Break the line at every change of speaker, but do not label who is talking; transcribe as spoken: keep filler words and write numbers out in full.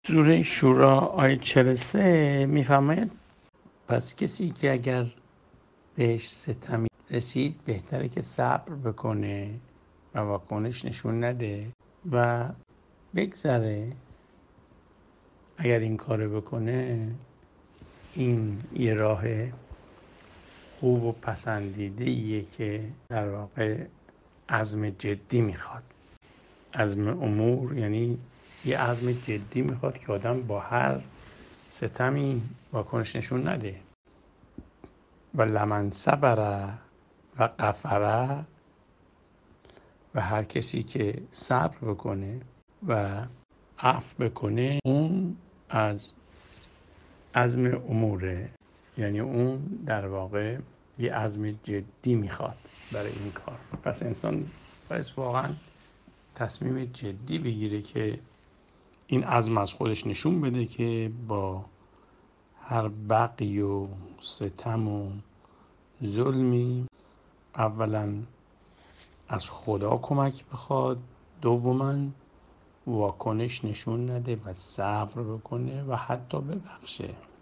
سوره شورا آیه چهل و سه میفرماید پس کسی که اگر بهش ستمی رسید بهتره که صبر بکنه و واکنش نشون نده و بگذره. اگر این کارو بکنه این یه راه خوب و پسندیده ایه که در واقع عزم جدی میخواد. عزم امور یعنی یه عزم جدی میخواد که آدم با هر ستمی واکنش نشون نده. و لمن صبر و غفر، و هر کسی که صبر بکنه و عفو بکنه اون از عزم اموره، یعنی اون در واقع یه عزم جدی میخواد برای این کار. پس انسان باید واقعا تصمیم جدی بگیره که این عزم از خودش نشون بده که با هر بغی و ستم و ظلمی اولا از خدا کمک بخواد، دوما واکنش نشون نده و صبر بکنه و حتی ببخشه.